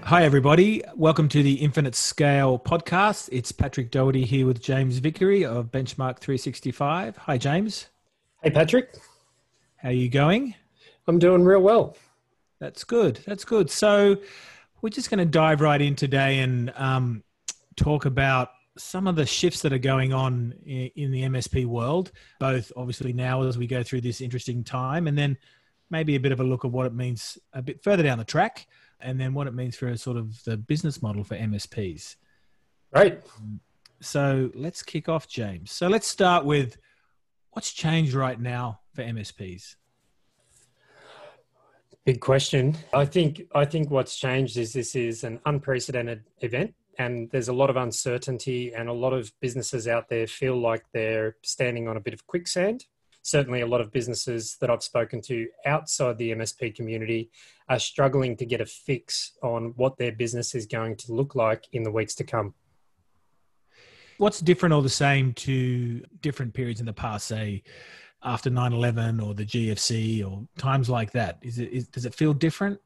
Hi, everybody. Welcome to the Infinite Scale podcast. It's Patrick Doherty here with James Vickery of Benchmark 365. Hi, James. Hey, Patrick. How are you going? I'm doing real well. That's good. That's good. So we're just going to dive right in today and talk about some of the shifts that are going on in the MSP world, both obviously now as we go through this interesting time, and then maybe a bit of a look at what it means a bit further down the track, and then what it means for sort of the business model for MSPs. Right. So let's kick off, James. So let's start with what's changed right now for MSPs? Big question. I think what's changed is this is an unprecedented event, and there's a lot of uncertainty, and a lot of businesses out there feel like they're standing on a bit of quicksand. Certainly a lot of businesses that I've spoken to outside the MSP community are struggling to get a fix on what their business is going to look like in the weeks to come. What's different or the same to different periods in the past, say after 9/11 or the GFC or times like that? Does it feel different?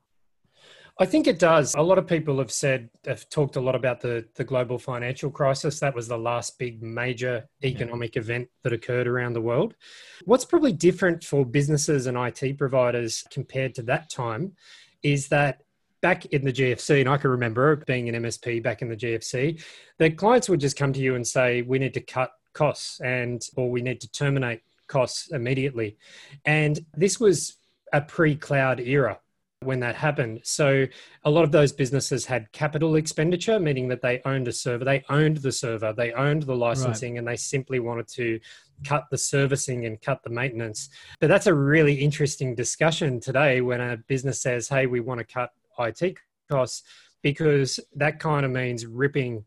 I think it does. A lot of people have talked a lot about the global financial crisis. That was the last big major economic event that occurred around the world. What's probably different for businesses and IT providers compared to that time is that back in the GFC, and I can remember being an MSP back in the GFC, the clients would just come to you and say, we need to cut costs or we need to terminate costs immediately. And this was a pre-cloud era when that happened. So a lot of those businesses had capital expenditure, meaning that they owned a server, they owned the licensing, right, and they simply wanted to cut the servicing and cut the maintenance. But that's a really interesting discussion today when a business says, hey, we want to cut IT costs, because that kind of means ripping,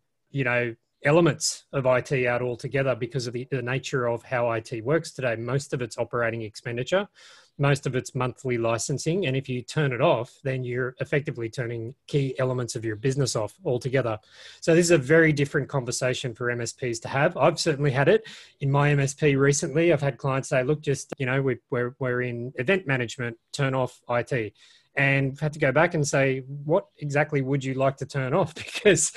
elements of IT out altogether because of the nature of how IT works today. Most of it's operating expenditure, most of it's monthly licensing. And if you turn it off, then you're effectively turning key elements of your business off altogether. So this is a very different conversation for MSPs to have. I've certainly had it in my MSP recently. I've had clients say, look, we're in event management, turn off IT. And I've had to go back and say, what exactly would you like to turn off? Because,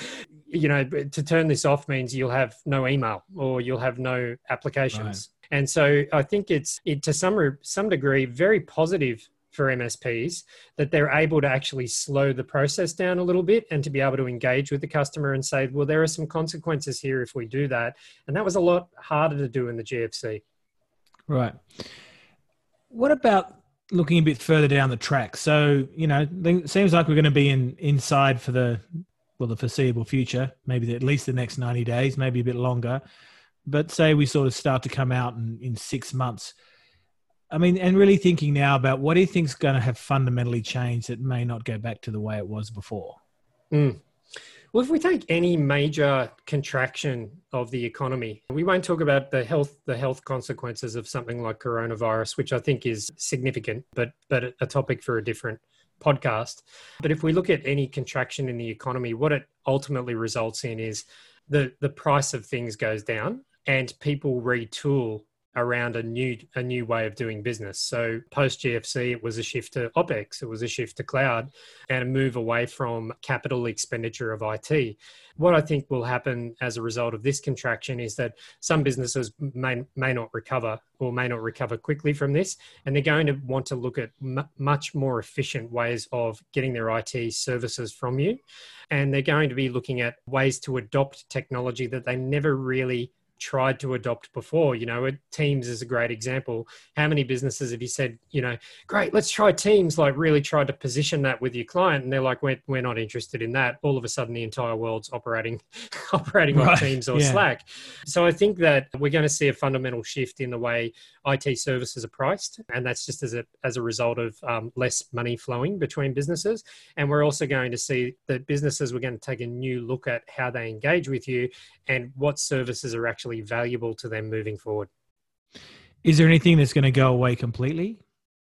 to turn this off means you'll have no email or you'll have no applications. Right. And so I think it's to some degree very positive for MSPs that they're able to actually slow the process down a little bit and to be able to engage with the customer and say, well, there are some consequences here if we do that. And that was a lot harder to do in the GFC. Right. What about looking a bit further down the track? So, it seems like we're going to be inside for the foreseeable future, maybe at least the next 90 days, maybe a bit longer. But say we sort of start to come out in 6 months. I mean, and really thinking now about what do you think is going to have fundamentally changed that may not go back to the way it was before? Well, if we take any major contraction of the economy, we won't talk about the health consequences of something like coronavirus, which I think is significant, but a topic for a different podcast. But if we look at any contraction in the economy, what it ultimately results in is the price of things goes down and people retool around a new way of doing business. So post GFC, it was a shift to OpEx, it was a shift to cloud, and a move away from capital expenditure of IT. What I think will happen as a result of this contraction is that some businesses may not recover or may not recover quickly from this, and they're going to want to look at much more efficient ways of getting their IT services from you. And they're going to be looking at ways to adopt technology that they never really tried to adopt before. Teams is a great example. How many businesses have you said, great, let's try Teams, like really tried to position that with your client, and they're like, we're not interested in that. All of a sudden the entire world's operating right on Teams or Slack. So I think that we're going to see a fundamental shift in the way IT services are priced, and that's just as a result of less money flowing between businesses. And we're also going to see that businesses were going to take a new look at how they engage with you and what services are actually valuable to them moving forward. Is there anything that's going to go away completely?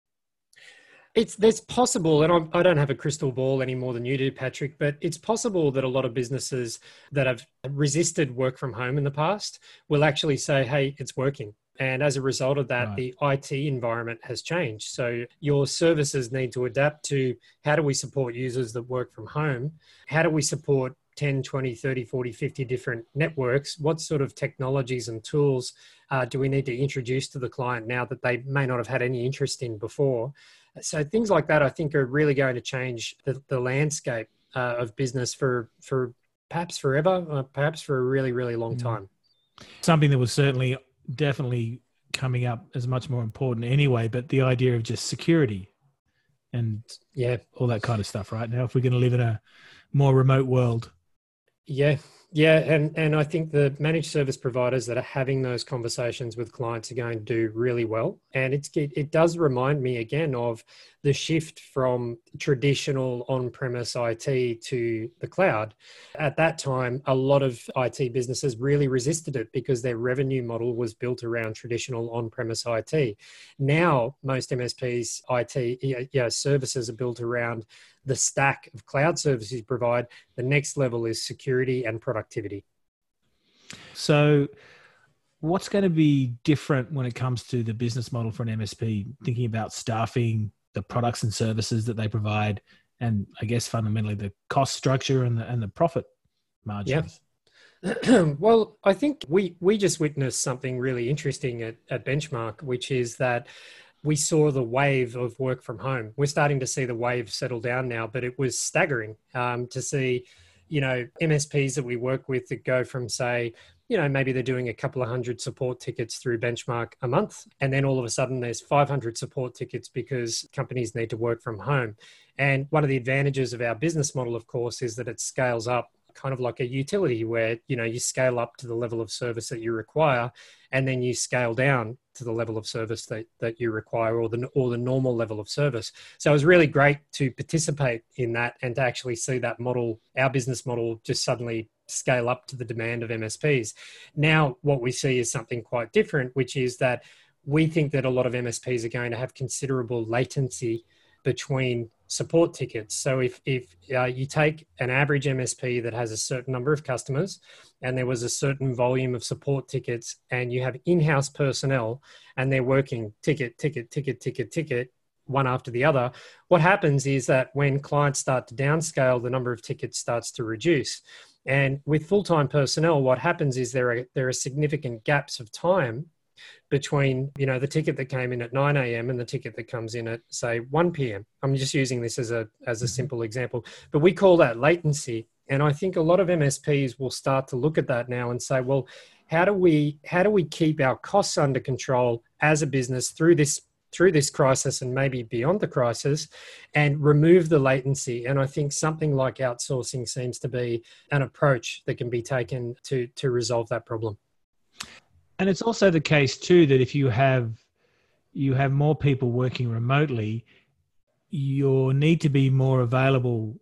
There's possible, and I don't have a crystal ball any more than you do, Patrick, but it's possible that a lot of businesses that have resisted work from home in the past will actually say, hey, it's working. And as a result of that, the IT environment has changed. So your services need to adapt to how do we support users that work from home? How do we support 10, 20, 30, 40, 50 different networks? What sort of technologies and tools do we need to introduce to the client now that they may not have had any interest in before? So things like that, I think, are really going to change the landscape of business for perhaps forever, perhaps for a really, really long time. Something that was definitely coming up as much more important anyway, but the idea of just security and all that kind of stuff right now, if we're going to live in a more remote world. Yeah, and I think the managed service providers that are having those conversations with clients are going to do really well. And it does remind me again of the shift from traditional on-premise IT to the cloud. At that time, a lot of IT businesses really resisted it because their revenue model was built around traditional on-premise IT. Now, most MSPs IT services are built around the stack of cloud services you provide. The next level is security and productivity. So what's going to be different when it comes to the business model for an MSP, thinking about staffing, the products and services that they provide, and I guess fundamentally the cost structure and the profit margins? Yeah. Well, I think we just witnessed something really interesting at Benchmark, which is that we saw the wave of work from home. We're starting to see the wave settle down now, but it was staggering to see, MSPs that we work with that go from, say, maybe they're doing a couple of hundred support tickets through Benchmark a month. And then all of a sudden there's 500 support tickets because companies need to work from home. And one of the advantages of our business model, of course, is that it scales up kind of like a utility where, you scale up to the level of service that you require, and then you scale down to the level of service that you require, or the normal level of service. So it was really great to participate in that and to actually see that model, our business model, just suddenly scale up to the demand of MSPs. Now, what we see is something quite different, which is that we think that a lot of MSPs are going to have considerable latency between support tickets. So if you take an average MSP that has a certain number of customers and there was a certain volume of support tickets, and you have in-house personnel and they're working ticket, one after the other, what happens is that when clients start to downscale, the number of tickets starts to reduce. And with full-time personnel, what happens is there are significant gaps of time between, the ticket that came in at 9 a.m. and the ticket that comes in at, say, 1 p.m. I'm just using this as a simple example, but we call that latency. And I think a lot of MSPs will start to look at that now and say, well, how do we keep our costs under control as a business through this crisis and maybe beyond the crisis, and remove the latency? And I think something like outsourcing seems to be an approach that can be taken to resolve that problem. And it's also the case too that if you have more people working remotely, your need to be more available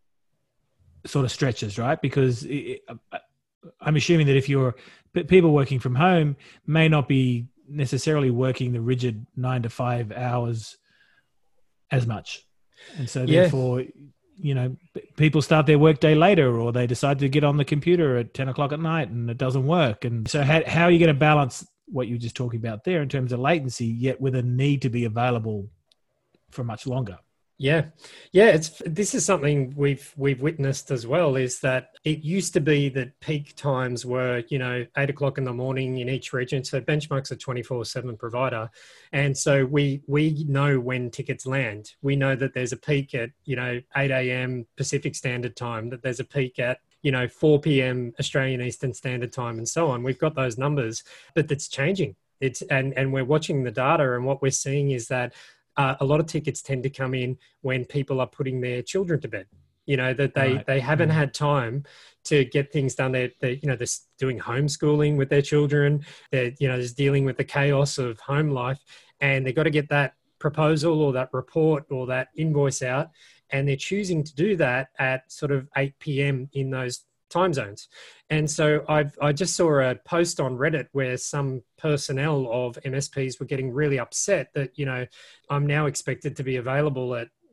sort of stretches, right? Because I'm assuming that if you're people working from home may not be necessarily working the rigid 9 to 5 hours as much. And so therefore, people start their workday later, or they decide to get on the computer at 10 o'clock at night and it doesn't work. And so how are you going to balance what you were just talking about there in terms of latency, yet with a need to be available for much longer? Yeah. This is something we've witnessed as well, is that it used to be that peak times were, 8 o'clock in the morning in each region. So Benchmark's a 24/7 provider. And so we know when tickets land. We know that there's a peak at, 8 a.m. Pacific Standard Time, that there's a peak at 4 p.m. Australian Eastern Standard Time, and so on. We've got those numbers, but that's changing. And we're watching the data, and what we're seeing is that a lot of tickets tend to come in when people are putting their children to bed, that they haven't had time to get things done. They're doing homeschooling with their children. They're, just dealing with the chaos of home life, and they've got to get that proposal or that report or that invoice out. And they're choosing to do that at sort of 8 p.m. in those time zones. And so I just saw a post on Reddit where some personnel of MSPs were getting really upset that, I'm now expected to be available at,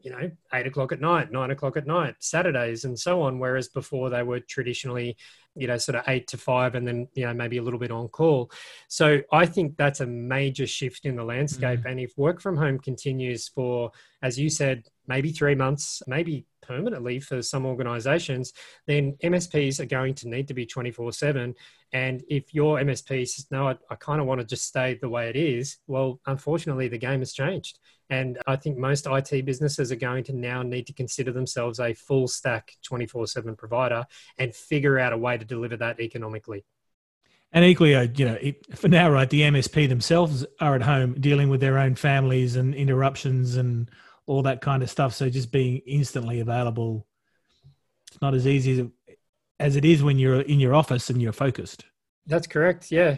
8 o'clock at night, 9 o'clock at night, Saturdays, and so on. Whereas before they were traditionally, sort of 8 to 5, and then, maybe a little bit on call. So I think that's a major shift in the landscape. And if work from home continues for, as you said, maybe 3 months, maybe permanently for some organizations, then MSPs are going to need to be 24/7. And if your MSP says, no, I kind of want to just stay the way it is, well, unfortunately, the game has changed. And I think most IT businesses are going to now need to consider themselves a full stack 24/7 provider and figure out a way to deliver that economically. And equally, for now, right, the MSP themselves are at home dealing with their own families and interruptions and all that kind of stuff. So just being instantly available, it's not as easy as it is when you're in your office and you're focused. That's correct. Yeah.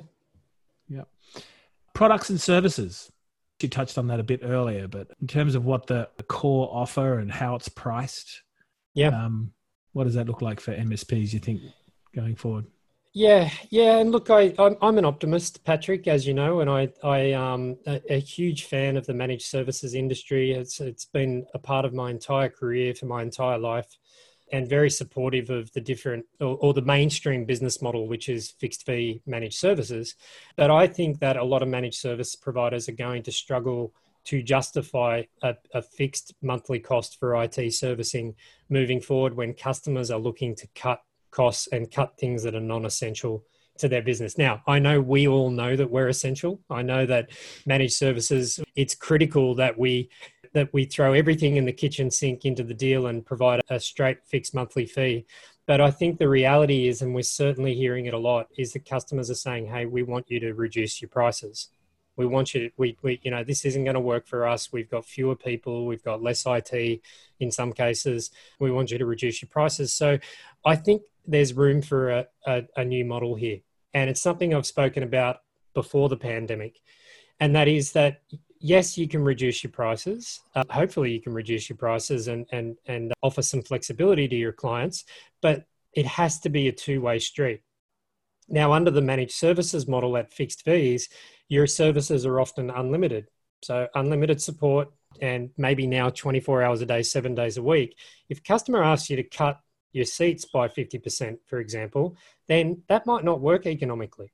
Products and services. You touched on that a bit earlier, but in terms of what the core offer and how it's priced, what does that look like for MSPs, you think, going forward? Yeah. And look, I'm an optimist, Patrick, as you know, and I'm a huge fan of the managed services industry. It's been a part of my entire career for my entire life, and very supportive of the different or the mainstream business model, which is fixed fee managed services. But I think that a lot of managed service providers are going to struggle to justify a fixed monthly cost for IT servicing moving forward when customers are looking to cut costs and cut things that are non-essential to their business. Now, I know we all know that we're essential. I know that managed services, it's critical that we throw everything in the kitchen sink into the deal and provide a straight fixed monthly fee. But I think the reality is, and we're certainly hearing it a lot, is that customers are saying, hey, we want you to reduce your prices. We want you to, this isn't going to work for us. We've got fewer people. We've got less IT in some cases. We want you to reduce your prices. So I think there's room for a new model here. And it's something I've spoken about before the pandemic. And that is that, yes, you can reduce your prices. Hopefully you can reduce your prices and offer some flexibility to your clients, but it has to be a two-way street. Now, under the managed services model at fixed fees, your services are often unlimited. So unlimited support, and maybe now 24 hours a day, 7 days a week. If a customer asks you to cut your seats by 50%, for example, then that might not work economically.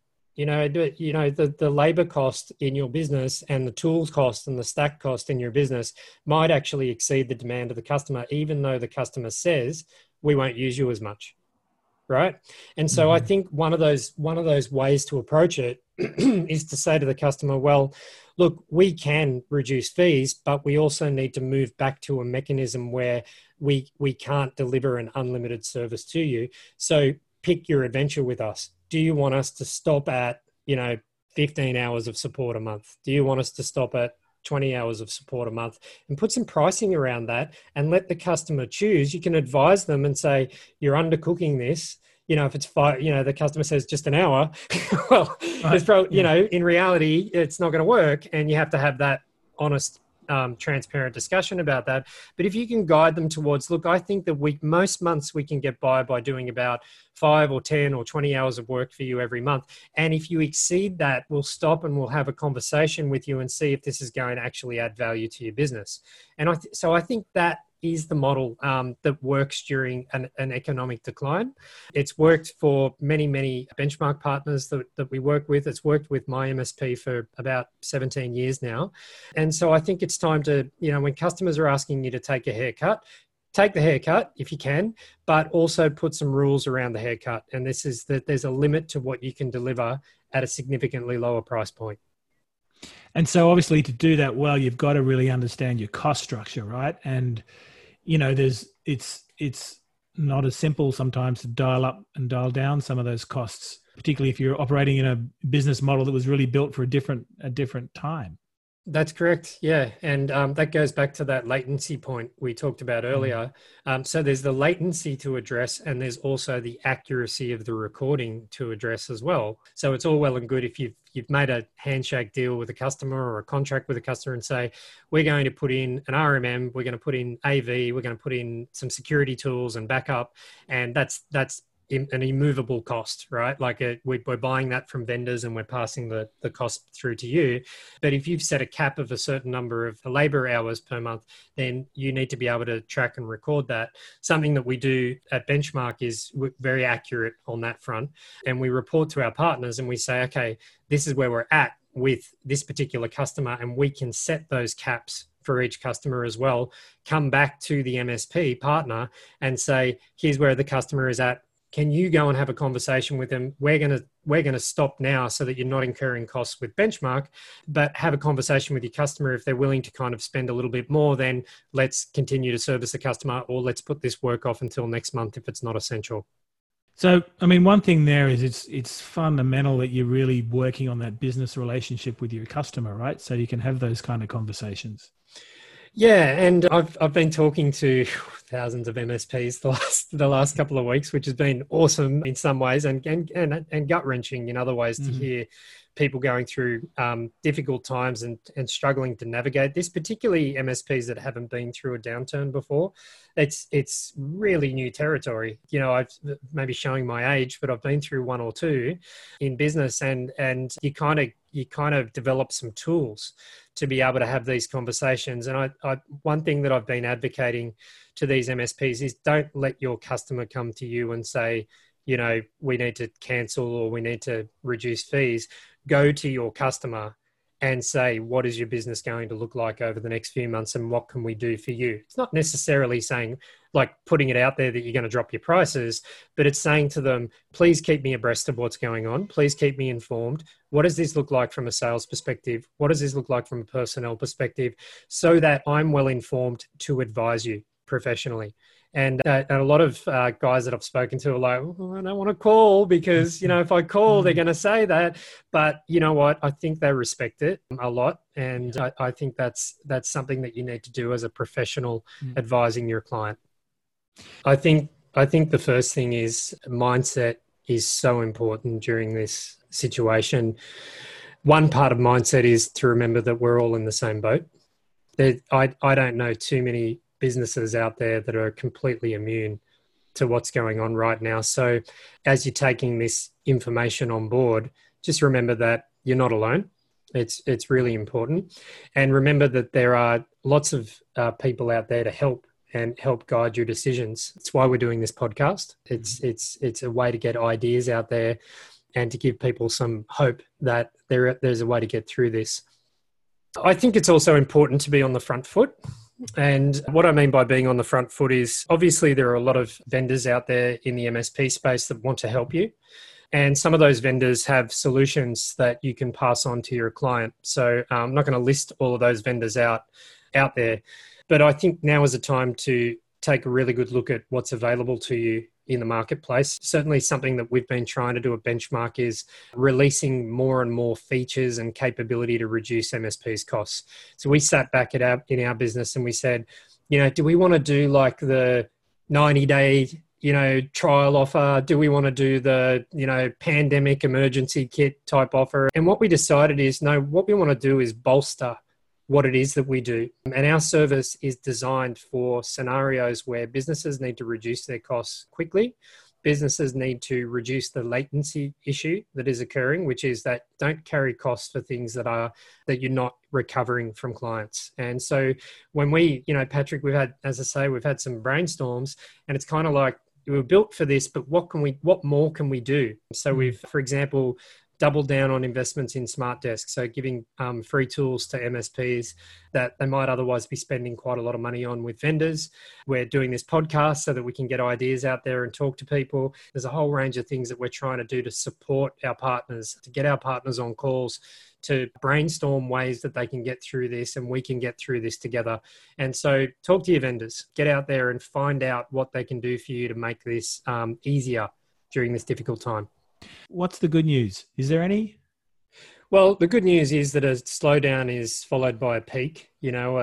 The labor cost in your business and the tools cost and the stack cost in your business might actually exceed the demand of the customer, even though the customer says, we won't use you as much. Right. And so I think one of those ways to approach it is to say to the customer, well, look, we can reduce fees, but we also need to move back to a mechanism where we can't deliver an unlimited service to you. So pick your adventure with us. Do you want us to stop at, 15 hours of support a month? Do you want us to stop at 20 hours of support a month? And put some pricing around that and let the customer choose. You can advise them and say, you're undercooking this. If it's the customer says just an hour, well, it's probably, in reality, it's not going to work. And you have to have that honest, transparent discussion about that. But if you can guide them towards, look, I think that most months we can get by doing about 5 or 10 or 20 hours of work for you every month. And if you exceed that, we'll stop and we'll have a conversation with you and see if this is going to actually add value to your business. And so I think that is the model that works during an economic decline. It's worked for many, many benchmark partners that we work with. It's worked with my MSP for about 17 years now. And so I think it's time to, when customers are asking you to take a haircut, take the haircut if you can, but also put some rules around the haircut. And this is that there's a limit to what you can deliver at a significantly lower price point. And so obviously to do that well, you've got to really understand your cost structure, right? And it's not as simple sometimes to dial up and dial down some of those costs, particularly if you're operating in a business model that was really built for a different time. That's correct. Yeah. And that goes back to that latency point we talked about earlier. So there's the latency to address, and there's also the accuracy of the recording to address as well. So it's all well and good if you've made a handshake deal with a customer or a contract with a customer and say, we're going to put in an RMM, we're going to put in AV, we're going to put in some security tools and backup. And that's an immovable cost, right? Like we're buying that from vendors and we're passing the cost through to you. But if you've set a cap of a certain number of labor hours per month, then you need to be able to track and record that. Something that we do at Benchmark is very accurate on that front. And we report to our partners and we say, okay, this is where we're at with this particular customer, and we can set those caps for each customer as well. Come back to the MSP partner and say, here's where the customer is at. Can you go and have a conversation with them? We're going to stop now so that you're not incurring costs with Benchmark, but have a conversation with your customer. If they're willing to kind of spend a little bit more, then let's continue to service the customer, or let's put this work off until next month if it's not essential. So, I mean, one thing there is it's fundamental that you're really working on that business relationship with your customer, right? So you can have those kind of conversations. Yeah, and I've been talking to thousands of MSPs the last couple of weeks, which has been awesome in some ways, and gut wrenching in other ways to hear people going through difficult times and struggling to navigate this, particularly MSPs that haven't been through a downturn before. It's really new territory. You know, I've maybe showing my age, but I've been through one or two in business, and you kind of develop some tools to be able to have these conversations. And I one thing that I've been advocating to these MSPs is don't let your customer come to you and say, you know, we need to cancel or we need to reduce fees. Go to your customer and say, what is your business going to look like over the next few months and what can we do for you? It's not necessarily saying, like putting it out there that you're going to drop your prices, but it's saying to them, please keep me abreast of what's going on. Please keep me informed. What does this look like from a sales perspective? What does this look like from a personnel perspective? So that I'm well informed to advise you professionally. And a lot of guys that I've spoken to are like, oh, I don't want to call because, you know, if I call, they're going to say that. But you know what? I think they respect it a lot. And I think that's something that you need to do as a professional advising your client. I think the first thing is mindset is so important during this situation. One part of mindset is to remember that we're all in the same boat. I don't know too many businesses out there that are completely immune to what's going on right now. So as you're taking this information on board, just remember that you're not alone. It's really important. And remember that there are lots of people out there to help guide your decisions. It's why we're doing this podcast. It's a way to get ideas out there and to give people some hope that there's a way to get through this. I think it's also important to be on the front foot. And what I mean by being on the front foot is obviously there are a lot of vendors out there in the MSP space that want to help you. And some of those vendors have solutions that you can pass on to your client. So I'm not going to list all of those vendors out there, but I think now is a time to take a really good look at what's available to you in the marketplace. Certainly something that we've been trying to do at Benchmark is releasing more and more features and capability to reduce MSP's costs. So we sat back in our business and we said, you know, do we want to do like the 90-day, you know, trial offer? Do we want to do the, you know, pandemic emergency kit type offer? And what we decided is, no, what we want to do is bolster what it is that we do. And our service is designed for scenarios where businesses need to reduce their costs quickly. Businesses need to reduce the latency issue that is occurring, which is that don't carry costs for things that you're not recovering from clients. And so when we, you know, Patrick, we've had some brainstorms, and it's kind of like, we were built for this, but what more can we do? So we've, for example, double down on investments in SmartDesk. So giving free tools to MSPs that they might otherwise be spending quite a lot of money on with vendors. We're doing this podcast so that we can get ideas out there and talk to people. There's a whole range of things that we're trying to do to support our partners, to get our partners on calls, to brainstorm ways that they can get through this and we can get through this together. And so talk to your vendors, get out there and find out what they can do for you to make this easier during this difficult time. What's the good news? Is there any? Well, the good news is that a slowdown is followed by a peak. You know,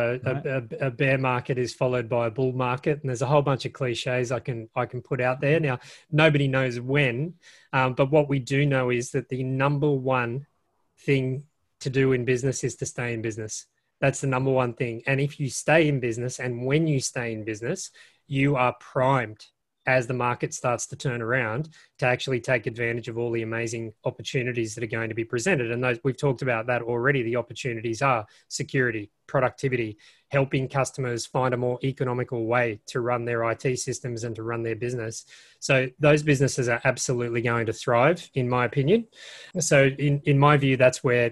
a bear market is followed by a bull market, and there's a whole bunch of cliches I can put out there. Now, nobody knows when, but what we do know is that the number one thing to do in business is to stay in business. That's the number one thing. And if you stay in business, and when you stay in business, you are primed as the market starts to turn around to actually take advantage of all the amazing opportunities that are going to be presented. And those, we've talked about that already. The opportunities are security, productivity, helping customers find a more economical way to run their IT systems and to run their business. So those businesses are absolutely going to thrive, in my opinion. So in my view, that's where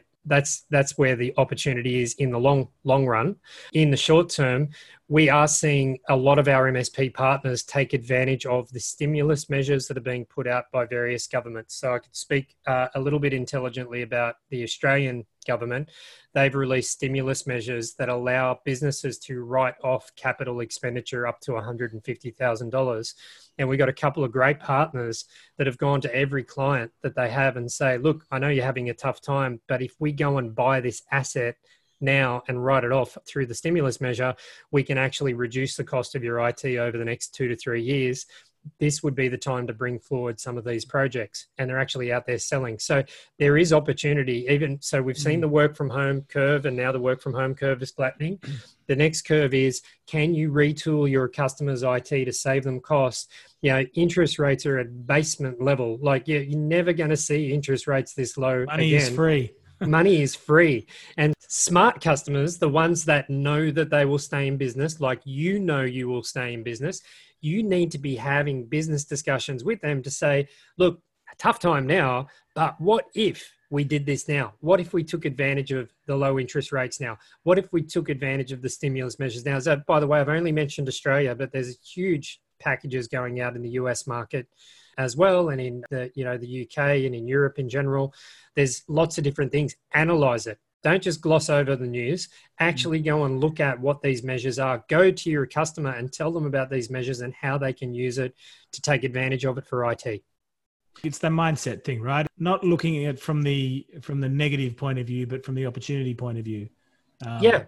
the opportunity is in the long run. In the short term, we are seeing a lot of our MSP partners take advantage of the stimulus measures that are being put out by various governments. So I could speak a little bit intelligently about the Australian government. They've released stimulus measures that allow businesses to write off capital expenditure up to $150,000. And we got a couple of great partners that have gone to every client that they have and say, look, I know you're having a tough time, but if we go and buy this asset now and write it off through the stimulus measure, we can actually reduce the cost of your IT over the next 2 to 3 years. This would be the time to bring forward some of these projects, and they're actually out there selling. So there is opportunity. Even so, we've seen the work from home curve, and now the work from home curve is flattening. The next curve is, can you retool your customers' IT to save them costs? You know, interest rates are at basement level. Like, you're never going to see interest rates this low Money again. is free. Money is free. And smart customers, the ones that know that they will stay in business, like you know you will stay in business, you need to be having business discussions with them to say, look, a tough time now, but what if we did this now? What if we took advantage of the low interest rates now? What if we took advantage of the stimulus measures now? So, by the way, I've only mentioned Australia, but there's huge packages going out in the US market as well, and in the UK and in Europe in general. There's lots of different things. Analyze it. Don't just gloss over the news. Actually go and look at what these measures are. Go to your customer and tell them about these measures and how they can use it to take advantage of it for IT. It's the mindset thing, right? Not looking at it from the negative point of view, but from the opportunity point of view. Yeah.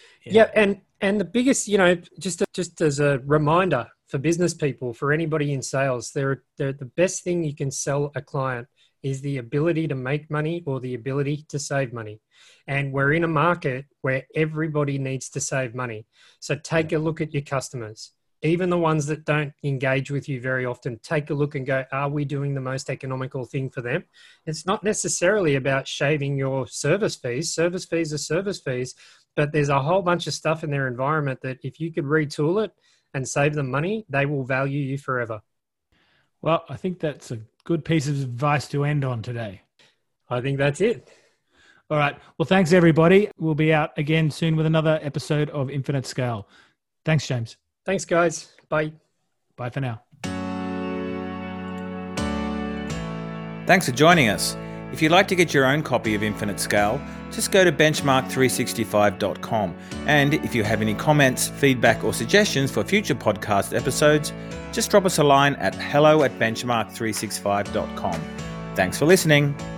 And the biggest, just as a reminder for business people, for anybody in sales, they're the best thing you can sell a client is the ability to make money or the ability to save money. And we're in a market where everybody needs to save money. So take a look at your customers, even the ones that don't engage with you very often. Take a look and go, are we doing the most economical thing for them? It's not necessarily about shaving your service fees. Service fees are service fees, but there's a whole bunch of stuff in their environment that if you could retool it and save them money, they will value you forever. Well, I think that's a good piece of advice to end on today. I think that's it. All right. Well, thanks, everybody. We'll be out again soon with another episode of Infinite Scale. Thanks, James. Thanks, guys. Bye. Bye for now. Thanks for joining us. If you'd like to get your own copy of Infinite Scale, just go to benchmark365.com. And if you have any comments, feedback, or suggestions for future podcast episodes, just drop us a line at hello@benchmark365.com. Thanks for listening.